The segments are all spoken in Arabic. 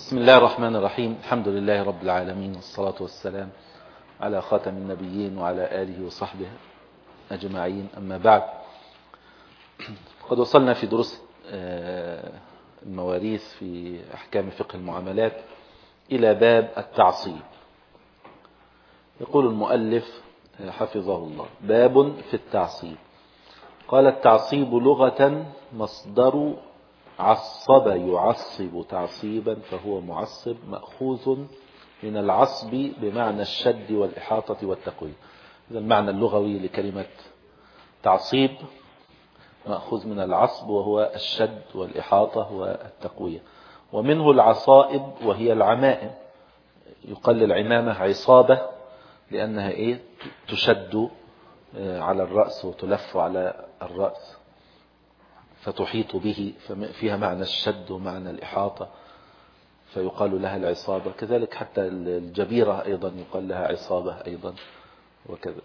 بسم الله الرحمن الرحيم. الحمد لله رب العالمين، والصلاة والسلام على خاتم النبيين وعلى آله وصحبه أجمعين، أما بعد. قد وصلنا في دروس المواريث في أحكام فقه المعاملات إلى باب التعصيب. يقول المؤلف حفظه الله: باب في التعصيب. قال: التعصيب لغة مصدر عصب يعصب تعصيبا، فهو معصب، مأخوذ من العصب بمعنى الشد والإحاطة والتقوية. هذا المعنى اللغوي لكلمة تعصيب، مأخوذ من العصب وهو الشد والإحاطة والتقوية. ومنه العصائب وهي العمائم، يقال للعمامة عصابة لأنها تشد على الرأس وتلف على الرأس فتحيط به، فيها معنى الشد ومعنى الإحاطة، فيقال لها العصابة. كذلك حتى الجبيرة أيضا يقال لها عصابة أيضا، وكذا.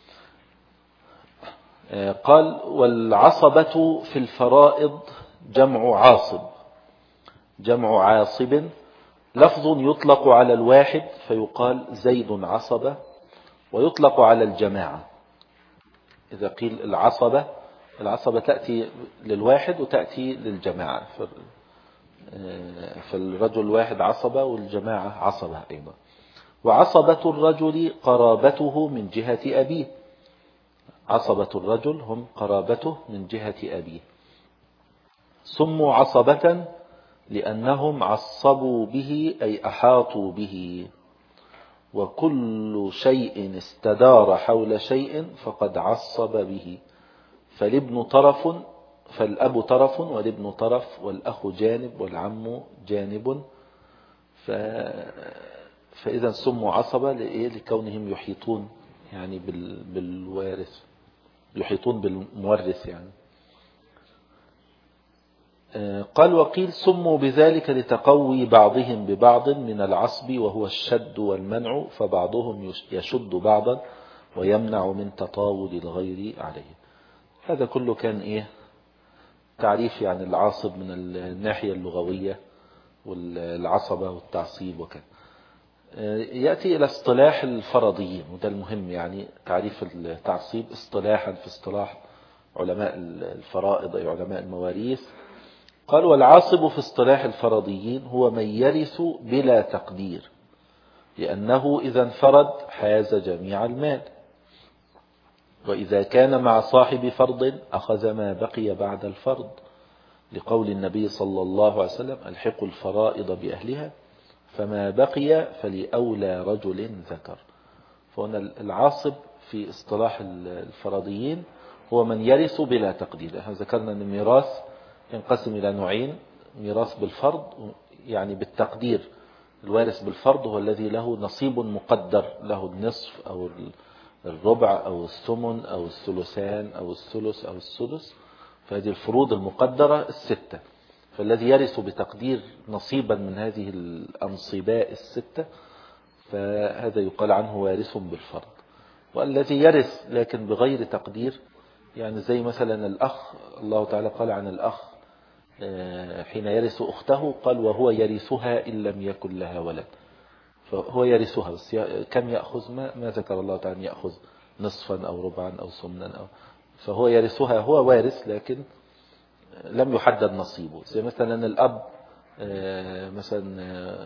قال: والعصبة في الفرائض جمع عاصب. جمع عاصب لفظ يطلق على الواحد فيقال زيد عصبة، ويطلق على الجماعة. إذا قيل العصبة تأتي للواحد وتأتي للجماعة، فالرجل واحد عصبة والجماعة عصبة أيضا. وعصبة الرجل قرابته من جهة أبيه. عصبة الرجل هم قرابته من جهة أبيه. سموا عصبة لأنهم عصبوا به، أي أحاطوا به. وكل شيء استدار حول شيء فقد عصب به. فالأب طرف والابن طرف والأخ جانب والعم جانب. فإذا سموا عصبة لكونهم يحيطون يعني بالوارث، يحيطون بالمورث يعني. قال: وقيل سموا بذلك لتقوي بعضهم ببعض من العصب، وهو الشد والمنع، فبعضهم يشد بعضا ويمنع من تطاول الغير عليه. هذا كله كان تعريف يعني العاصب من الناحية اللغوية والعصبة والتعصيب وكذا. يأتي إلى اصطلاح الفرضيين، وده المهم، يعني تعريف التعصيب اصطلاحا في اصطلاح علماء الفرائض أي علماء المواريث. قال: والعاصب في اصطلاح الفرضيين هو من يرث بلا تقدير، لأنه إذا انفرد حاز جميع المال، وإذا كان مع صاحب فرض أخذ ما بقي بعد الفرض، لقول النبي صلى الله عليه وسلم: الحقوا الفرائض بأهلها، فما بقي فلأولى رجل ذكر. فهنا العاصب في اصطلاح الفرضيين هو من يرث بلا تقدير. ذكرنا أن الميراث ينقسم إلى نوعين: ميراث بالفرض يعني بالتقدير. الوارث بالفرض هو الذي له نصيب مقدر، له النصف أو الربع أو الثمن أو الثلثان أو الثلث أو السدس، فهذه الفروض المقدرة الستة. فالذي يرث بتقدير نصيبا من هذه الأنصباء الستة فهذا يقال عنه وارث بالفرض. والذي يرث لكن بغير تقدير، يعني زي مثلا الأخ، الله تعالى قال عن الأخ حين يرث أخته قال: وهو يرثها إن لم يكن لها ولد. فهو يرثها، بس كم يأخذ؟ ما ذكر الله تعالى أن يأخذ نصفا أو ربعا أو ثمنا فهو يرثها، هو وارث لكن لم يحدد نصيبه. زي مثلا الأب مثلا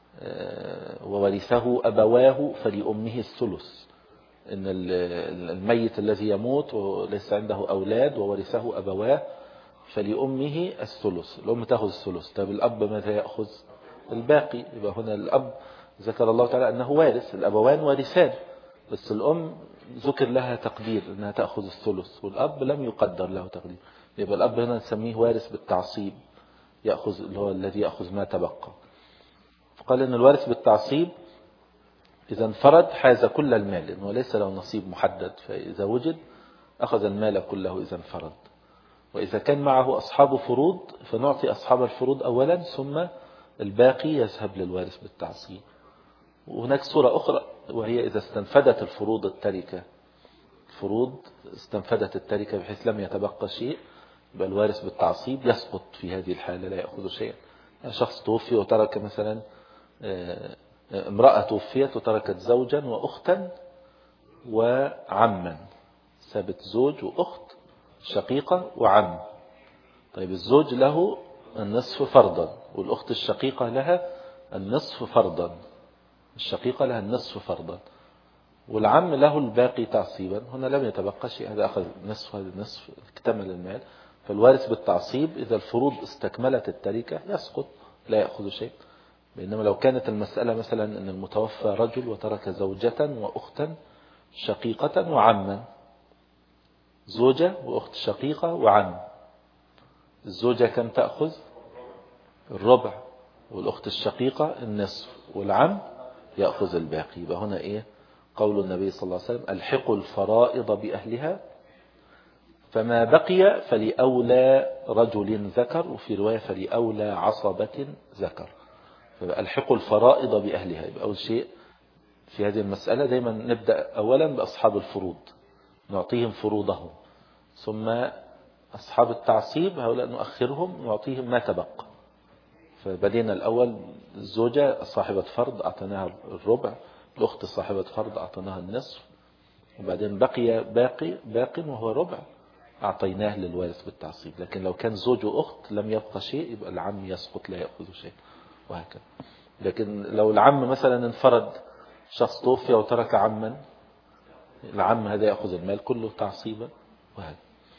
وورثه أبواه فلأمه الثلث. إن الميت الذي يموت وليس عنده أولاد وورثه أبواه فلأمه الثلث، الأم تأخذ الثلث. طب الأب ماذا يأخذ؟ الباقي. يبقى هنا الأب ذكر الله تعالى أنه وارث، الأبوان وارثان، بس الأم ذكر لها تقدير أنها تأخذ الثلث، والأب لم يقدر له تقدير. يبقى الأب هنا نسميه وارث بالتعصيب، يأخذ اللي هو الذي يأخذ ما تبقى. فقال أن الوارث بالتعصيب إذا انفرد حاز كل المال، لأنه ليس له نصيب محدد، فإذا وجد أخذ المال كله إذا انفرد. وإذا كان معه أصحاب فروض فنعطي أصحاب الفروض أولا، ثم الباقي يذهب للوارث بالتعصيب. وهناك صورة أخرى، وهي إذا استنفدت الفروض التركة، الفروض استنفدت التركة بحيث لم يتبقى شيء، يبقى الوارث بالتعصيب يسقط في هذه الحالة، لا يأخذ شيئا. شخص توفي وترك مثلا امرأة توفيت وتركت زوجا وأختا وعما، سابت زوج وأخت شقيقة وعم. طيب الزوج له النصف فرضا والأخت الشقيقة لها النصف فرضا، الشقيقة لها النصف فرضا، والعم له الباقي تعصيبا. هنا لم يتبقى شيء، هذا أخذ نصف هذا النصف، اكتمل المال. فالوارث بالتعصيب إذا الفروض استكملت التركة يسقط لا يأخذ شيء. بينما لو كانت المسألة مثلا أن المتوفى رجل وترك زوجة وأختا شقيقة وعما، زوجة وأخت شقيقة وعم، الزوجة كم تأخذ؟ الربع، والأخت الشقيقة النصف، والعم يأخذ الباقي. يبقى هنا إيه قول النبي صلى الله عليه وسلم الحقوا الفرائض بأهلها فما بقي فلأولى رجل ذكر، وفي رواية فلأولى عصبة ذكر. فالحقوا الفرائض بأهلها. يبقى أول شيء في هذه المسألة دايما نبدأ أولا بأصحاب الفروض، نعطيهم فروضهم، ثم أصحاب التعصيب هؤلاء نؤخرهم نعطيهم ما تبقى. فبدينا الأول الزوجة صاحبة فرض أعطيناها الربع، الأخت صاحبة فرض أعطيناها النصف، وبعدين بقي باق وهو ربع أعطيناه للوارث بالتعصيب. لكن لو كان زوج وأخت لم يبقى شيء يبقى العم يسقط لا يأخذ شيء، وهكذا. لكن لو العم مثلا انفرد، شخص توفي وترك عما، العم هذا يأخذ المال كله تعصيبا، وهكذا.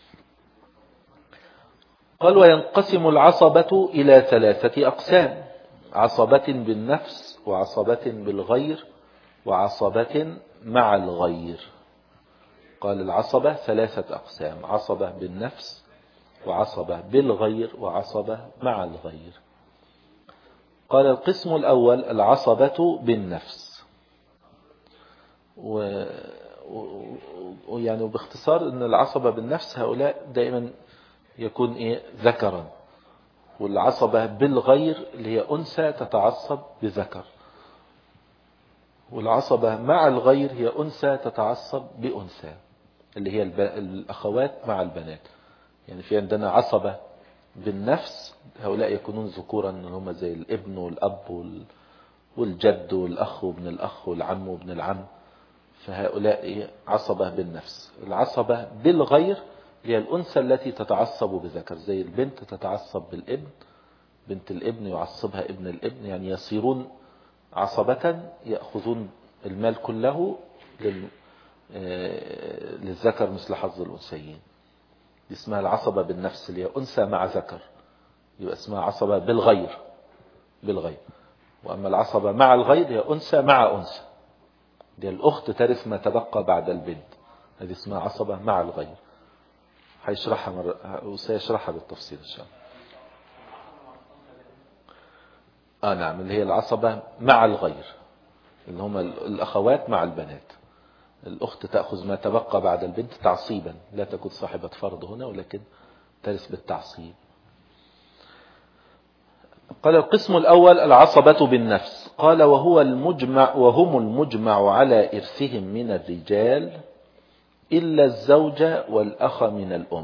قال وينقسم العصبة إلى 3 أقسام: عصبة بالنفس، وعصبة بالغير، وعصبة مع الغير. قال العصبة 3 أقسام: عصبة بالنفس، وعصبة بالغير، وعصبة مع الغير. قال القسم الأول العصبة بالنفس، ويعني باختصار أن العصبة بالنفس هؤلاء دائما يكون ذكرا، والعصبة بالغير اللي هي أنثى تتعصب بذكر، والعصبة مع الغير هي أنثى تتعصب بأنثى اللي هي الأخوات مع البنات. يعني في عندنا عصبة بالنفس هؤلاء يكونون ذكورا، هم زي الابن والأب والجد والأخ وابن الأخ والعم وابن العم، فهؤلاء عصبة بالنفس. العصبة بالغير هي الأنثى التي تتعصب بذكر، زي البنت تتعصب بالابن، بنت الابن يعصبها ابن الابن، يعني يصيرون عصبة يأخذون المال كله للذكر مثل حظ الأنثيين. اسمها العصبة بالنفس اللي هي أنثى مع ذكر، يبقى اسمها عصبة بالغير. وأما العصبة مع الغير هي أنثى مع أنثى، دي الأخت ترث ما تبقى بعد البنت، هذه اسمها عصبة مع الغير. هيشرحها وسيشرحها بالتفصيل إن شاء الله. نعم، اللي هي العصبة مع الغير اللي هم الأخوات مع البنات. الأخت تأخذ ما تبقى بعد البنت تعصيبا، لا تكون صاحبة فرض هنا ولكن ترث بالتعصيب. قال القسم الأول العصبة بالنفس. قال وهم المجمع على إرثهم من الرجال إلا الزوج والأخ من الأم.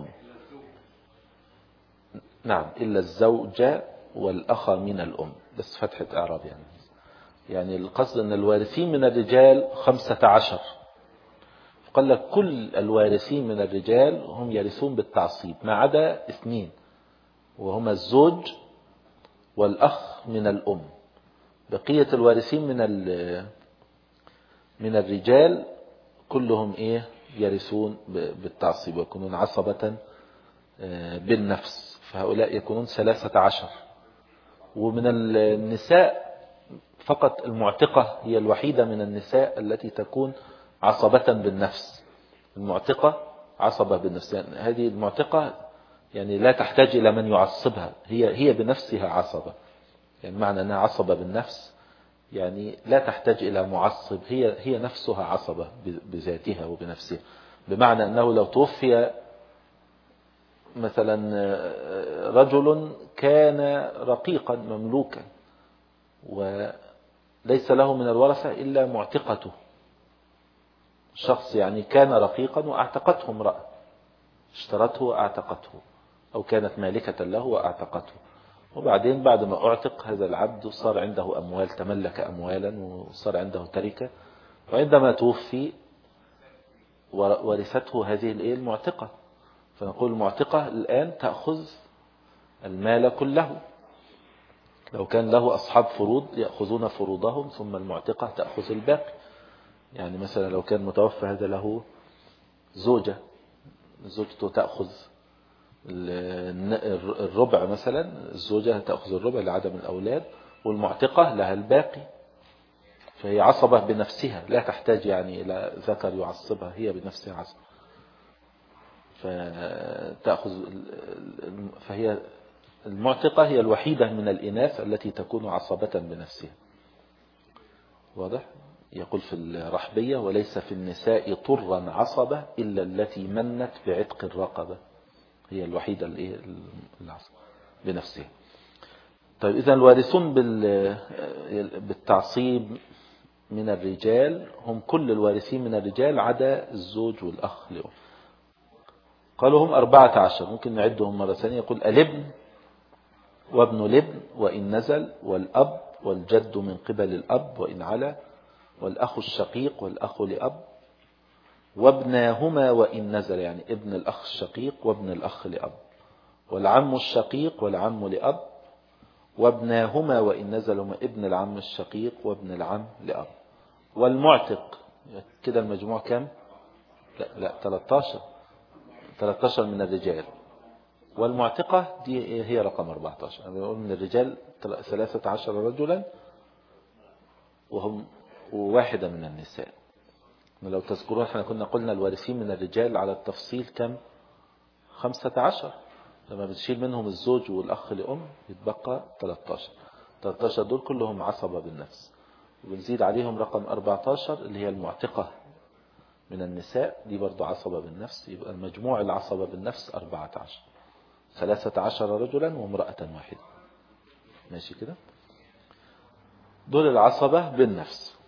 نعم، إلا الزوج والأخ من الأم، بس فتحة إعراب يعني القصد أن الوارثين من الرجال 15. قال لك كل الوارثين من الرجال هم يرثون بالتعصيب ما عدا 2، وهما الزوج والأخ من الأم. بقية الوارثين من الرجال كلهم يرثون بالتعصيب ويكونون عصبة بالنفس، فهؤلاء يكونون 13. ومن النساء فقط المعتقة هي الوحيدة من النساء التي تكون عصبة بالنفس. المعتقة عصبة بالنفس، يعني هذه المعتقة يعني لا تحتاج إلى من يعصبها، هي بنفسها عصبة. يعني معنى أنها عصبة بالنفس يعني لا تحتاج إلى معصب، هي نفسها عصبة بذاتها وبنفسها. بمعنى أنه لو توفي مثلا رجل كان رقيقا مملوكا وليس له من الورثة إلا معتقته، شخص يعني كان رقيقا وأعتقته امرأة، اشترته وأعتقته، أو كانت مالكة له وأعتقته، وبعدين بعد ما اعتق هذا العبد صار عنده أموال، تملك أموالا وصار عنده تركة، وعندما توفي ورثته هذه المعتقة، فنقول المعتقة الآن تأخذ المال كله. لو كان له أصحاب فروض يأخذون فروضهم، ثم المعتقة تأخذ الباقي. يعني مثلا لو كان متوفى هذا له زوجة، زوجته تأخذ الربع مثلا، الزوجة تأخذ الربع لعدم الأولاد، والمعتقة لها الباقي، فهي عصبة بنفسها، لا تحتاج يعني إلى ذكر يعصبها، هي بنفسها عصبة. فهي المعتقة هي الوحيدة من الإناث التي تكون عصبة بنفسها. واضح؟ يقول في الرحبية: وليس في النساء طرا عصبة إلا التي منت بعتق الرقبة، هي الوحيدة العصبة بنفسها. طيب إذا الوارثون بالتعصيب من الرجال هم كل الوارثين من الرجال عدا الزوج والأخ لهم. قالوا هم 14، ممكن نعدهم مرة ثانية. يقول: الابن وابن الابن وإن نزل، والأب والجد من قبل الأب وإن علا، والأخ الشقيق والأخ لأب، وابناهما وإن نزل، يعني ابن الأخ الشقيق وابن الأخ لأب، والعم الشقيق والعم لأب، وابناهما وإن نزلوا ابن العم الشقيق وابن العم لأب، والمعتق. كده المجموع كم؟ لا 13 من الرجال، والمعتقة دي هي رقم 14. أنا بقول من الرجال 13 رجلا وهم واحدة من النساء. لو تذكرون احنا كنا قلنا الوارثين من الرجال على التفصيل كم؟ 15. لما بتشيل منهم الزوج والأخ لأم يتبقى 13 دول كلهم عصبة بالنفس، وبنزيد عليهم رقم 14 اللي هي المعتقة من النساء، دي برضو عصبة بالنفس. يبقى المجموع العصبة بالنفس 14، 13 رجلا وامرأة واحدة. ماشي كده؟ دول العصبة بالنفس.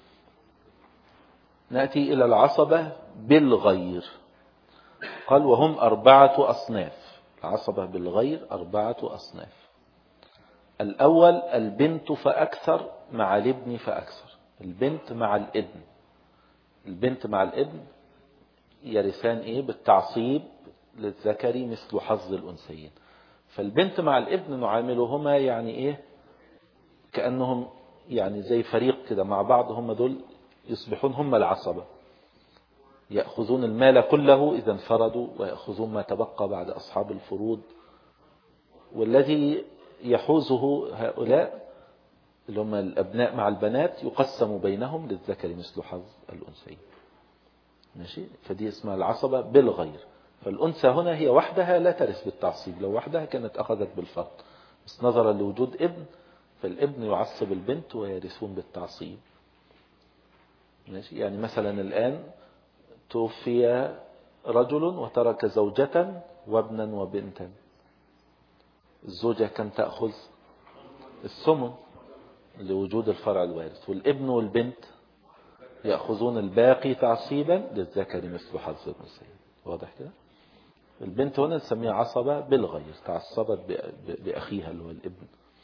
نأتي إلى العصبة بالغير. قال: وهم 4 أصناف. العصبة بالغير 4 أصناف. الأول البنت فأكثر مع الابن فأكثر. البنت مع الابن، البنت مع الابن يرثان بالتعصيب للذكر مثل حظ الأنثيين. فالبنت مع الابن نعاملهما يعني كأنهم يعني زي فريق كده مع بعض، هم دول يصبحون هم العصبة، يأخذون المال كله إذا انفردوا، ويأخذون ما تبقى بعد أصحاب الفروض، والذي يحوزه هؤلاء اللي هم الأبناء مع البنات يقسم بينهم للذكر مثل حظ الأنثيين. ماشي؟ فدي اسمها العصبة بالغير. فالأنثى هنا هي وحدها لا ترث بالتعصيب، لو وحدها كانت أخذت بالفرض، بس نظرا لوجود ابن فالابن يعصب البنت ويرثون بالتعصيب. ماشي؟ يعني مثلا الآن توفي رجل وترك زوجة وابنا وبنتا، الزوجة كان تأخذ الثمن لوجود الفرع الوارث، والابن والبنت يأخذون الباقي تعصيبا للذكر مثل حظ الأنثيين. واضح كده؟ البنت هنا نسميها عصبة بالغير، تعصبت بأخيها اللي هو الابن.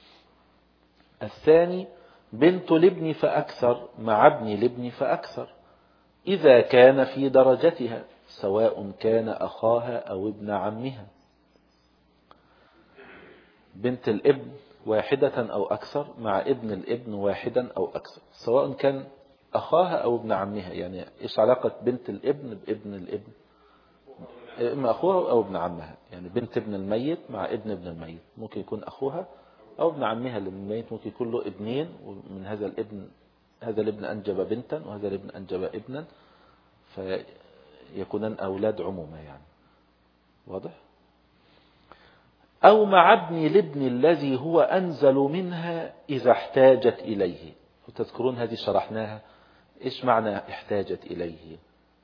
الثاني بنت الابن فأكثر مع ابن الابن فأكثر، إذا كان في درجتها سواء كان أخاها أو ابن عمها. بنت الابن واحدة أو أكثر مع ابن الابن واحدا أو أكثر، سواء كان أخاها أو ابن عمها. يعني إيش علاقة بنت الابن بابن الابن؟ إما أخوها أو ابن عمها. يعني بنت ابن الميت مع ابن الميت ممكن يكون أخوها، أو ابن عمها اللي من الميت ممكن يكون له ابنين، ومن هذا الابن أنجب بنتا وهذا الابن أنجب ابنا، فيكونان أولاد عموما يعني. واضح؟ أو مع ابن الابن الذي هو أنزل منها إذا احتاجت إليه. وتذكرون هذه شرحناها، إيش معنى احتاجت إليه؟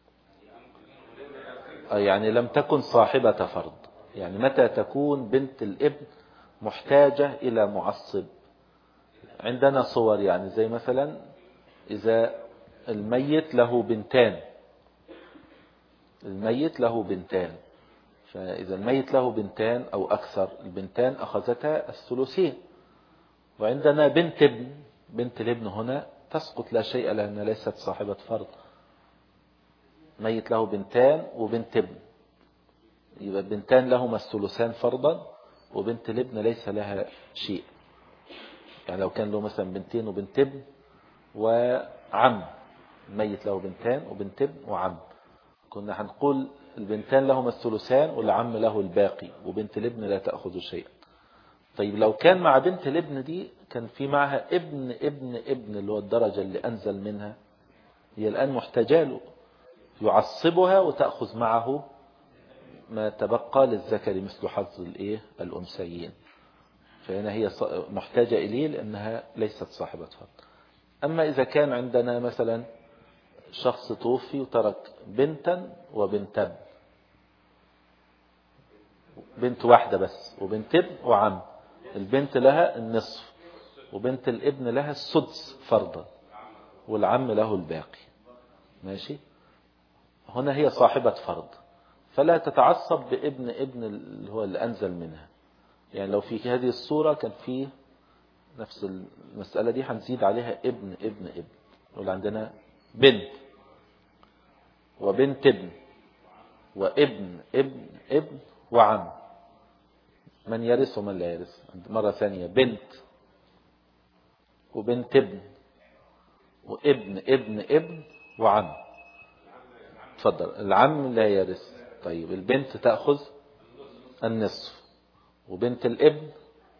يعني لم تكن صاحبة فرض. يعني متى تكون بنت الابن محتاجة إلى معصب؟ عندنا صور، يعني زي مثلا إذا الميت له بنتان، فإذا الميت له بنتان أو أكثر، البنتان أخذتا الثلثين، وعندنا بنت ابن. بنت الابن هنا تسقط لا شيء لأنها ليست صاحبة فرض. ميت له بنتان وبنت ابن، يبقى البنتان لهما الثلثان فرضا، وبنت الابن ليس لها شيء. يعني لو كان له مثلا بنتين وبنت ابن وعم، ميت له بنتان وبنت ابن وعم، كنا هنقول البنتان لهما الثلثان والعم له الباقي، وبنت الابن لا تأخذ شيئا. طيب لو كان مع بنت الابن دي كان في معها ابن ابن ابن اللي هو الدرجة اللي أنزل منها، هي الآن محتاجة له، يعصبها وتأخذ معه ما تبقى للذكر مثل حظ الأنثيين. فهنا هي محتاجة إليه لأنها ليست صاحبة فرض. أما إذا كان عندنا مثلا شخص توفي وترك بنتا وبنتان، بنت واحدة بس وبنت ابن وعم، البنت لها النصف وبنت الابن لها السدس فرضا والعم له الباقي. ماشي. هنا هي صاحبة فرض، فلا تتعصب بابن ابن اللي هو اللي أنزل منها. يعني لو في هذه الصورة كان فيه نفس المسألة دي هنزيد عليها ابن ابن ابن، يقول عندنا بنت وبنت ابن وابن ابن ابن وعم، من يرث ومن لا يرث. مرة ثانية بنت وبنت ابن وابن ابن ابن وعم. تفضل. العم لا يرث. طيب البنت تأخذ النصف، وبنت الابن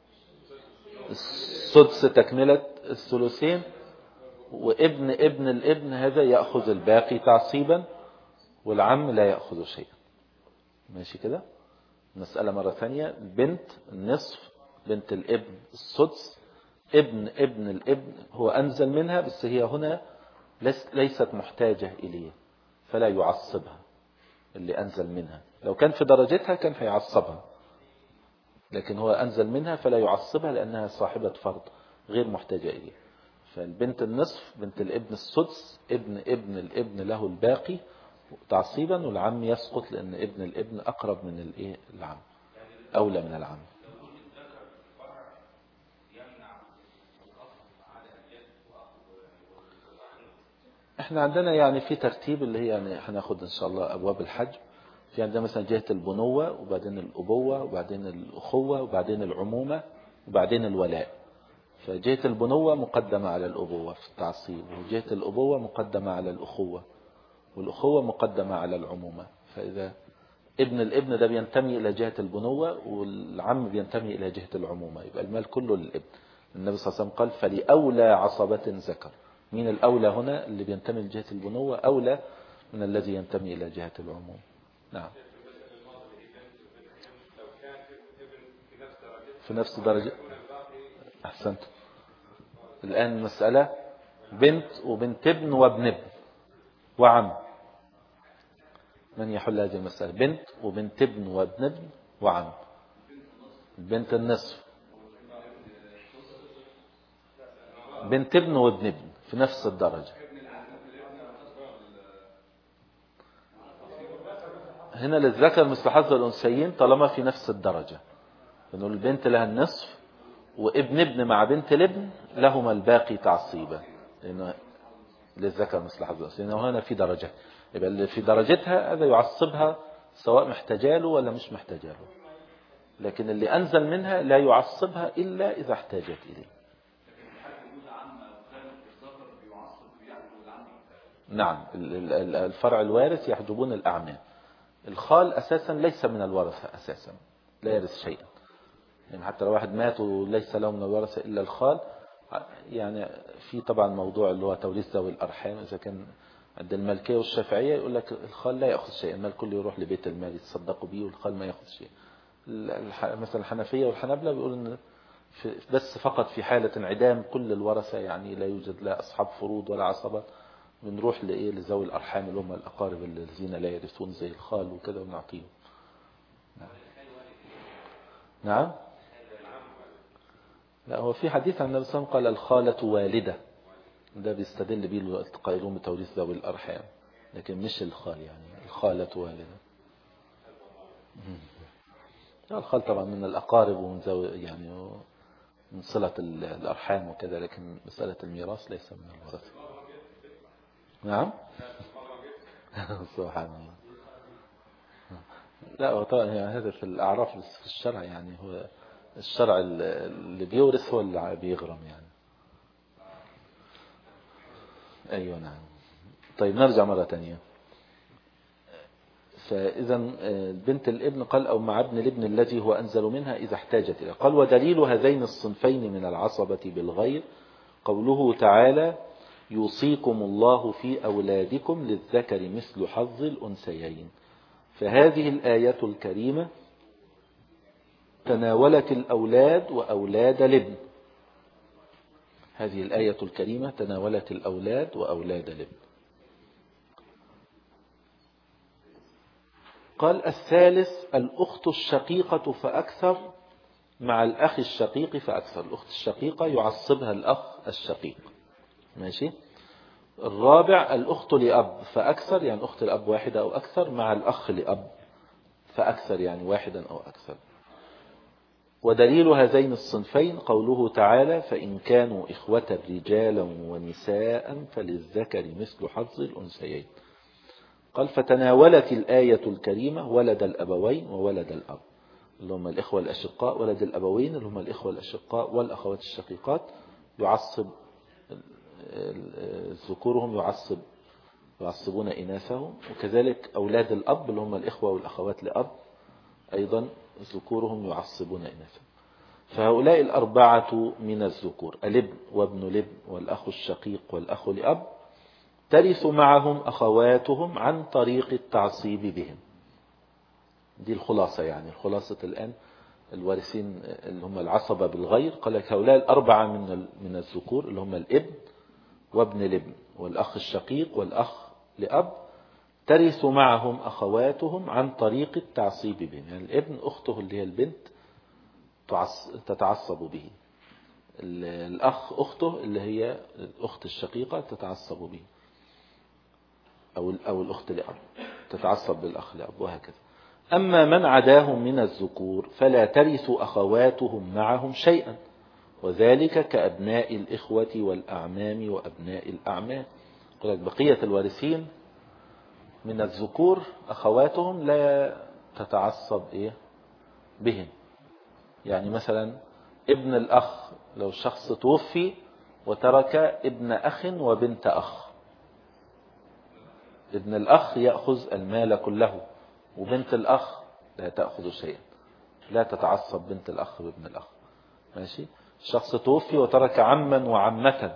السدس تكملة الثلثين، وابن ابن الابن هذا يأخذ الباقي تعصيبا، والعم لا يأخذ شيئا. ماشي كده. مسألة مرة ثانية، البنت النصف، بنت الابن السدس، ابن ابن الابن هو أنزل منها، بس هي هنا ليست محتاجة إليه فلا يعصبها اللي أنزل منها. لو كان في درجتها كان هيعصبها، لكن هو أنزل منها فلا يعصبها لأنها صاحبة فرض غير محتاجة إليه. فالبنت النصف، بنت الابن السدس، ابن ابن الابن له الباقي تعصيبا، والعم يسقط لأن ابن الابن أقرب من العم، أولى من العم. احنا عندنا يعني في ترتيب اللي هي يعني هناخد ان شاء الله ابواب الحج. في عندنا مثلا جهة البنوة، وبعدين الابوة، وبعدين الاخوة، وبعدين العمومة، وبعدين الولاء. فجهة البنوة مقدمة على الابوة في التعصيب، وجهة الابوة مقدمة على الاخوة، والاخوة مقدمة على العمومة. فاذا ابن الابن ده بينتمي الى جهة البنوة، والعم بينتمي الى جهة العمومة، يبقى المال كله للابن. النبي صلى الله عليه وسلم قال فلأولى عصبة ذكر. مين الأولى هنا؟ اللي بينتمي لجهة البنوة أولى من الذي ينتمي إلى جهة العموم. نعم. في نفس درجة. أحسنت. الآن المسألة بنت وبنت ابن وابن ابن وعم. من يحل هذه المسألة؟ بنت وبنت ابن وابن ابن وعم. البنت النصف، بنت ابن وابن ابن في نفس الدرجة. هنا للذكر مثل حظ الأنثيين طالما في نفس الدرجة، لأنه البنت لها النصف، وابن ابن مع بنت الابن لهما الباقي تعصيبا، لأنه للذكر مثل حظ الأنثيين. لأنه هنا في درجة، يبقى اللي في درجتها هذا يعصبها سواء محتاجاله ولا مش محتاجاله، لكن اللي أنزل منها لا يعصبها إلا إذا احتاجت إليه. نعم. الفرع الوارث يحجبون الأعمام. الخال أساسا ليس من الورثة أساسا، لا يرث شيئا. يعني حتى لو واحد مات وليس له من الورثة إلا الخال، يعني في طبعا موضوع اللي هو توريث ذوي الأرحام. إذا كان عند المالكية والشافعية يقول لك الخال لا يأخذ شيء، المال كله يروح لبيت المال يتصدقوا به، والخال ما يأخذ شيء. مثلا الحنفية والحنابلة بيقولوا إن بس فقط في حالة انعدام كل الورثة، يعني لا يوجد لا أصحاب فروض ولا عصبة، بنروح لذوي الأرحام اللي هم الأقارب الذين لا يرثون زي الخال وكذا ونعطيهم. نعم. نعم. لا، هو في حديث عن النبي صلى الله عليه وسلم قال الخالة والدة، ده بيستدل به القائلون بتوريث ذوي الأرحام، لكن مش الخال، يعني الخالة والدة. الخال طبعا من الأقارب ومن ذوي يعني من صلة الأرحام وكذا، لكن مسألة الميراث ليس من الورثة. نعم. سبحان الله. لا هو طبعا يعني هذا في الأعراف، في الشرع يعني هو الشرع اللي بيورث هو اللي بيغرم يعني. أيوة نعم. طيب نرجع مرة تانية. فإذا بنت الابن قال أو مع ابن الابن الذي هو أنزل منها إذا احتاجت إليه. قال ودليل هذين الصنفين من العصبة بالغير قوله تعالى يوصيكم الله في أولادكم للذكر مثل حظ الأنثيين. فهذه الآية الكريمة تناولت الأولاد وأولاد الابن. هذه الآية الكريمة تناولت الأولاد وأولاد الابن. قال الثالث الأخت الشقيقة فأكثر مع الأخ الشقيق فأكثر. الأخت الشقيقة يعصبها الأخ الشقيق. ماشي. الرابع الأخت لأب فأكثر، يعني أخت الأب واحدة أو أكثر مع الأخ لأب فأكثر، يعني واحدا أو أكثر. ودليل هذين الصنفين قوله تعالى فإن كانوا إخوة رجالا ونساء فللذكر مثل حظ الأنثيين. قال فتناولت الآية الكريمة ولد الأبوين وولد الأب اللي هم الإخوة الأشقاء، ولد الأبوين اللي هم الإخوة الأشقاء والأخوات الشقيقات يعصب ذكورهم يعصبون إناثهم، وكذلك أولاد الأب اللي هم الإخوة والأخوات لأب أيضا ذكورهم يعصبون إناثهم. فهؤلاء الأربعة من الذكور الابن وابن الابن والأخ الشقيق والأخ لأب ترث معهم أخواتهم عن طريق التعصيب بهم. دي الخلاصة، يعني الخلاصة الآن الوارثين اللي هم العصبة بالغير. قال لك هؤلاء الأربعة من الذكور اللي هم الابن وابن الابن والأخ الشقيق والأخ لأب ترث معهم أخواتهم عن طريق التعصيب بهم. يعني الابن أخته اللي هي البنت تتعصب به، الأخ أخته اللي هي الأخت الشقيقة تتعصب به، أو الأخت لأب تتعصب بالأخ لأب وهكذا. أما من عداهم من الذكور فلا ترث أخواتهم معهم شيئا، وذلك كأبناء الإخوة والأعمام وأبناء الأعمام. قلت بقية الوارثين من الذكور أخواتهم لا تتعصب بهم. يعني مثلا ابن الأخ لو الشخص توفي وترك ابن أخ وبنت أخ، ابن الأخ يأخذ المال كله وبنت الأخ لا تأخذ شيئا، لا تتعصب بنت الأخ بابن الأخ. ماشي. الشخص توفي وترك عما وعمة،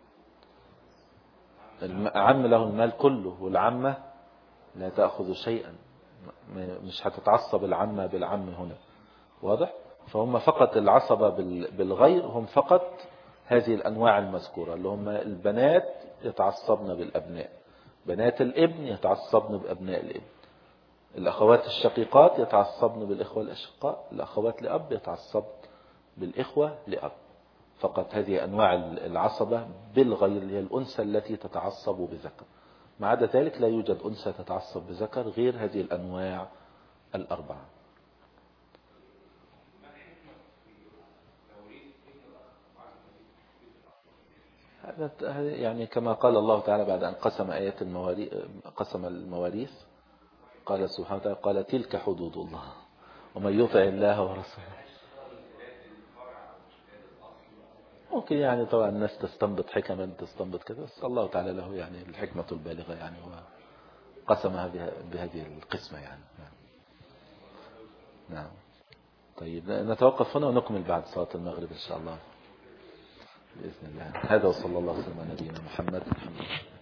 العم له المال كله والعمة لا تأخذ شيئا، مش هتتعصب العمة بالعم هنا. واضح؟ فهم فقط العصبة بالغير هم فقط هذه الأنواع المذكورة اللي هم البنات يتعصبن بالأبناء، بنات الابن يتعصبن بأبناء الابن، الأخوات الشقيقات يتعصبن بالإخوة الأشقاء، الأخوات لأب يتعصبن بالإخوة لأب. فقط هذه أنواع العصبة بالغير اللي هي الأنثى التي تتعصب بذكر. ما عدا ذلك لا يوجد أنثى تتعصب بذكر غير هذه الأنواع الأربعة. يعني كما قال الله تعالى بعد أن قسم المواريث قال سبحانه وتعالى قال تلك حدود الله ومن يطع الله ورسوله. ممكن يعني طبعا الناس تستنبط حكما تستنبط كذا، بس الله تعالى له يعني الحكمة البالغة يعني وقسمها بهذه القسمة يعني. نعم. طيب نتوقف هنا ونكمل بعد صلاة المغرب إن شاء الله بإذن الله. هذا وصلى الله وسلم على نبينا محمد.